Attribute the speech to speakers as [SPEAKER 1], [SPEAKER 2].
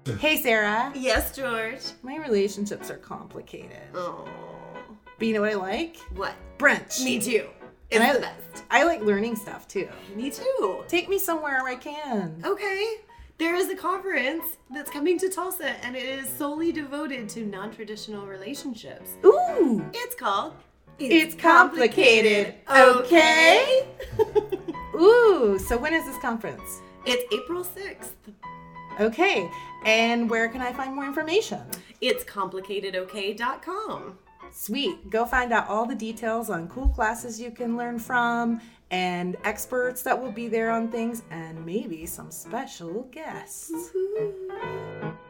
[SPEAKER 1] Hey, Sarah.
[SPEAKER 2] Yes, George.
[SPEAKER 1] My relationships are complicated.
[SPEAKER 2] Oh.
[SPEAKER 1] But you know what I like?
[SPEAKER 2] What?
[SPEAKER 1] Brunch.
[SPEAKER 2] Me too. It's
[SPEAKER 1] And
[SPEAKER 2] the best.
[SPEAKER 1] I like learning stuff too.
[SPEAKER 2] Me too.
[SPEAKER 1] Take me somewhere I can.
[SPEAKER 2] Okay. There is a conference that's coming to Tulsa, and it is solely devoted to non-traditional relationships.
[SPEAKER 1] Ooh.
[SPEAKER 2] It's called
[SPEAKER 1] It's Complicated, okay? Ooh, so when is this conference?
[SPEAKER 2] It's April 6th.
[SPEAKER 1] Okay, and where can I find more information?
[SPEAKER 2] It's complicatedok.com.
[SPEAKER 1] Sweet. Go find out all the details on cool classes you can learn from and experts that will be there on things and maybe some special guests.
[SPEAKER 2] Woo-hoo.